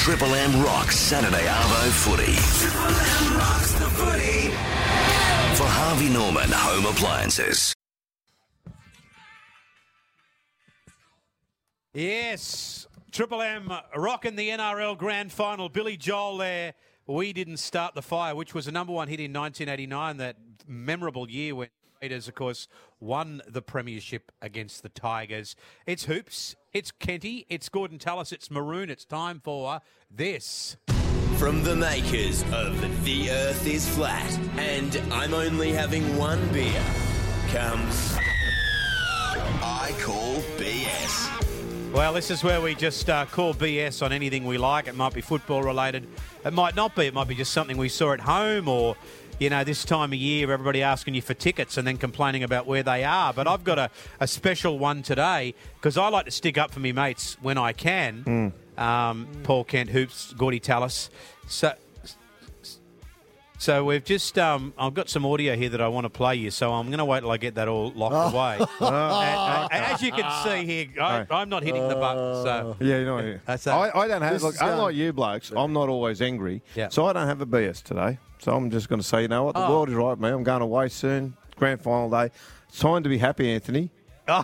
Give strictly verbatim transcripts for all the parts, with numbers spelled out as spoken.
Triple M rocks Saturday Arvo footy. Triple M rocks the footy. For Harvey Norman Home Appliances. Yes, Triple M rocking the N R L Grand Final. Billy Joel there. We Didn't Start the Fire, which was a number one hit in nineteen eighty-nine, that memorable year when Raiders, of course, won the premiership against the Tigers. It's Hoops, it's Kenty, it's Gordon Tallis, it's Maroon. It's time for this. From the makers of The Earth is Flat and I'm Only Having One Beer comes I Call B S. Well, this is where we just uh, call B S on anything we like. It might be football related. It might not be. It might be just something we saw at home, or, you know, this time of year, everybody asking you for tickets and then complaining about where they are. But I've got a, a special one today because I like to stick up for me mates when I can. Mm. Um, Paul Kent, Hoops, Gordy Tallis. So... So we've just, um, I've got some audio here that I want to play you, so I'm going to wait till I get that all locked away. and, uh, and as you can see here, I, I'm not hitting the button. So yeah, you know, that's I, I don't have, This look, is, unlike um, you blokes, I'm not always angry, Yeah. so I don't have a B S today. So I'm just going to say, you know what, the Oh. world is right, man. I'm going away soon, grand final day. It's time to be happy, Anthony. Oh.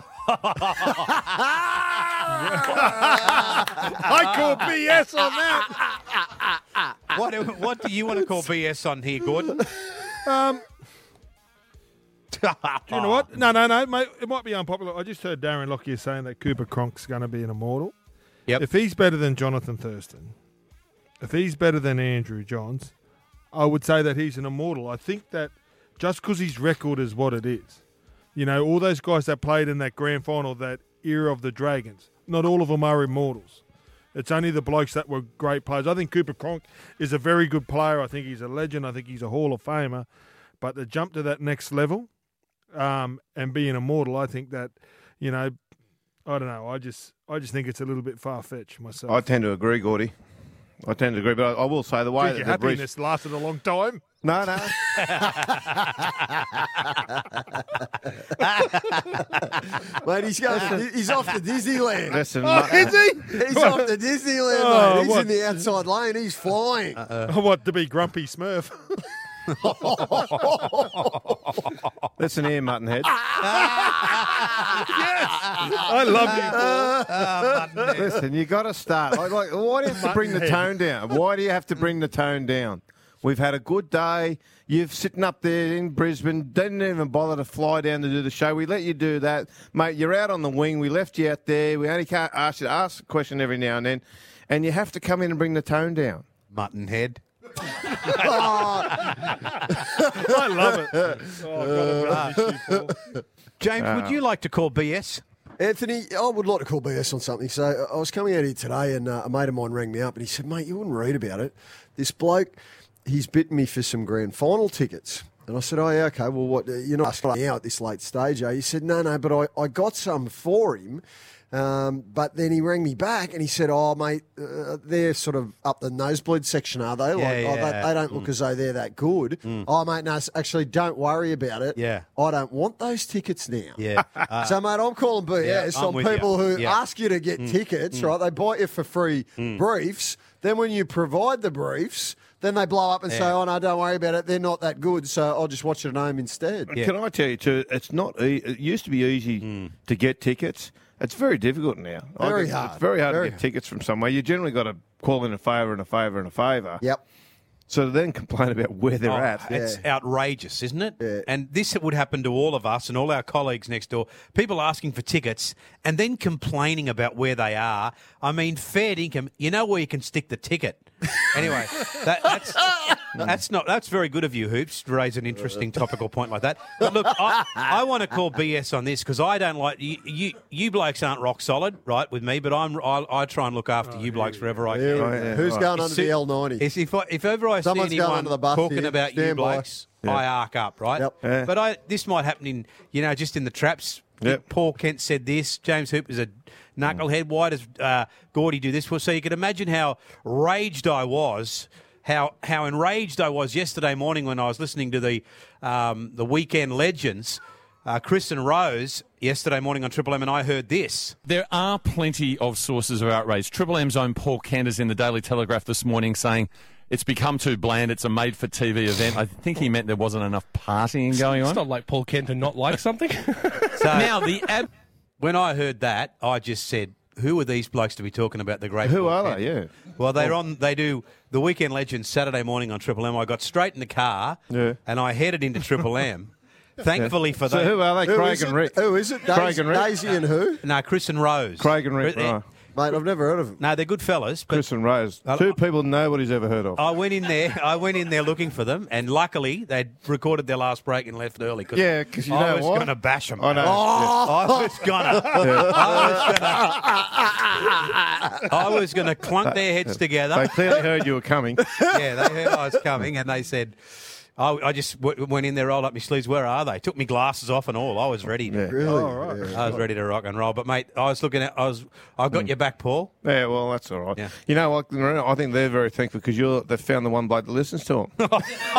I call B S on that. what, do- what do you want to call B S on here, Gordon? Um, do you know what? No, no, no, mate. It might be unpopular. I just heard Darren Lockyer saying that Cooper Cronk's going to be an immortal. Yep. If he's better than Jonathan Thurston, if he's better than Andrew Johns, I would say that he's an immortal. I think that just because his record is what it is, you know, all those guys that played in that grand final, that era of the Dragons, not all of them are immortals. It's only the blokes that were great players. I think Cooper Cronk is a very good player. I think he's a legend. I think he's a Hall of Famer. But to jump to that next level um, and be an immortal, I think that, you know, I don't know. I just I just think it's a little bit far-fetched myself. I tend to agree, Gordy. I tend to agree, but I, I will say the way Gee, your that the happiness Breeze... lasted a long time. No, no. Mate, he's going. He's off to Disneyland. Listen, Oh, mate, is he? He's off to Disneyland, Oh, mate. He's what? in the outside lane. He's flying. Oh, what, to be Grumpy Smurf? listen here, Muttonhead. I love you, Paul. Listen, you got to start. Like, like, why do you have to bring the Muttonhead. tone down? Why do you have to bring the tone down? We've had a good day. You're sitting up there in Brisbane, didn't even bother to fly down to do the show. We let you do that. Mate, you're out on the wing. We left you out there. We only can't ask you to ask a question every now and then. And you have to come in and bring the tone down. Muttonhead. I love it. Oh, God, I miss you, Paul. James, would you like to call B S? Anthony, I would like to call B S on something. So I was coming out here today and uh, a mate of mine rang me up and he said, mate, you wouldn't read about it. This bloke, he's bitten me for some grand final tickets. And I said, oh, yeah, okay, well, what, you're not asking out at this late stage, eh? He said, no, no, but I, I got some for him. Um, but then he rang me back and he said, oh, mate, uh, they're sort of up the nosebleed section, are they? Like, Yeah, oh, yeah. they, they don't look Mm. as though they're that good. Mm. Oh, mate, no, s- actually, don't worry about it. Yeah. I don't want those tickets now. Yeah. Uh, So, mate, I'm calling B S Yeah, I'm on with people you. who Yeah. ask you to get Mm. tickets, Mm. right? They buy you for free Mm. briefs. Then when you provide the briefs, then they blow up and say, Yeah. oh, no, don't worry about it. They're not that good, so I'll just watch it at home instead. Yeah. Can I tell you, too, it's not e- it used to be easy Mm. to get tickets. It's very difficult now. I Very think hard. It's very hard Very to get hard. tickets from somewhere. You generally got to call in a favour and a favour and a favour. Yep. So to then complain about where they're Oh, at. It's outrageous, isn't it? Yeah. And this would happen to all of us and all our colleagues next door. People asking for tickets and then complaining about where they are. I mean, fair income. You know where you can stick the ticket. Anyway, that, that's that's not that's very good of you, Hoops, to raise an interesting topical point like that. But look, I, I want to call B S on this because I don't like you, you. You blokes aren't rock solid, right, with me, but I'm I, I try and look after you blokes wherever I Here can. we go. yeah. Who's Right. going It's under su- the L ninety? It's if I, if ever I Someone's see going anyone under the bus talking here. about you Stand by. blokes, I arc up, right? Yep. Yeah. But I this might happen in you know just in the traps. Yep. Paul Kent said this. James Hoop is a knucklehead. Why does uh, Gordy do this? Well, so you can imagine how raged I was. How how enraged I was yesterday morning when I was listening to the um, the weekend legends. uh, Chris and Rose yesterday morning on Triple M, and I heard this. There are plenty of sources of outrage. Triple M's own Paul Kent in the Daily Telegraph this morning saying it's become too bland. It's a made-for-T V event. I think he meant there wasn't enough partying going on. It's not like Paul Kent to not like something. So Now, the ab- when I heard that, I just said, who are these blokes to be talking about the great Who Paul are Kent? they? Yeah. Well, they're on. They do the Weekend Legends Saturday morning on Triple M. I got straight in the car, Yeah. and I headed into Triple M. Thankfully for So that. who are they? Who Craig is and it? Rick. Who is it? Craig Daisy, and Rick. Daisy and who? No, Chris and Rose. Craig and Rick. Chris- Right. Mate, I've never heard of them. No, they're good fellas. But Chris and Rose. I- Two people nobody's ever heard of. I went in there. I went in there looking for them, and luckily they'd recorded their last break and left early. Cause Yeah, 'cause you I know was what? going to bash them. I know. I was gonna. I was gonna. I was gonna clunk their heads together. They clearly heard you were coming. Yeah, they heard I was coming, and they said, I, I just w- went in there, rolled up my sleeves. Where are they? Took me glasses off and all. I was ready. To, Yeah. Really? Yeah. I was ready to rock and roll. But mate, I was looking at. I was. I got your back, Paul. Yeah, well, that's all right. Yeah. You know what? I think they're very thankful because you're they found the one bloke that listens to them.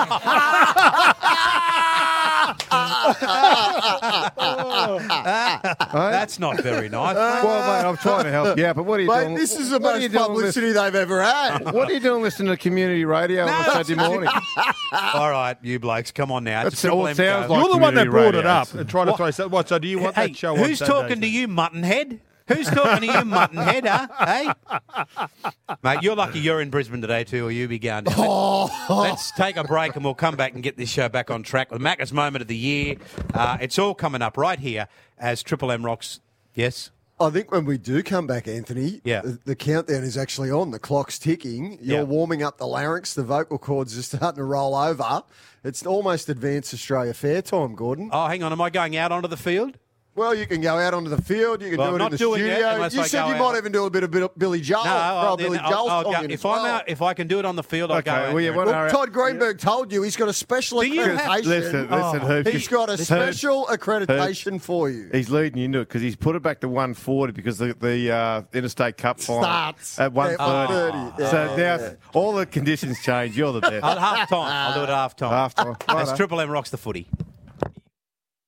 That's not very nice. well, mate, I'm trying to help you out, but what are you Mate, doing? this is the what are you most doing publicity they've ever had. listen- What are you doing listening to community radio on a Saturday morning? All right, you blokes, come on now. It's That's a Triple all it M sounds show. like. You're the one that community brought it radio. up and trying to throw so what? So do you want Hey, that show? on who's Saturdays talking to then? you, Muttonhead? Who's talking to you, Muttonhead, huh? Hey? Mate, you're lucky you're in Brisbane today, too, or you be going down. Oh. Let's take a break and we'll come back and get this show back on track with Macca's Moment of the Year. Uh, it's all coming up right here as Triple M rocks. Yes? I think when we do come back, Anthony, Yeah. the, the countdown is actually on. The clock's ticking. You're Yeah. warming up the larynx. The vocal cords are starting to roll over. It's almost advanced Australia fair time, Gordon. Oh, hang on. Am I going out onto the field? Well, you can go out onto the field. You can Well, do it not in the doing it studio. unless You I said go you out. might even do a bit of, bit of Billy Joel. No, throw I'll, a Billy then I'll, Joel I'll song go, in if as I'm well. out, if I can do it on the field, I'll Okay, go out well, you there. want Well, to- Todd Greenberg told you he's got a special Do you have- accreditation. Listen, Oh, listen, Hoops. He's got a special accreditation for you. He's leading you into it because he's put it back to one forty because the, the uh, Interstate Cup final Starts at one at thirty. one thirty. So Yeah, now yeah. all the conditions change. You're the best. At half time. I'll do it at half time. Half time. As Righto. Triple M rocks the footy.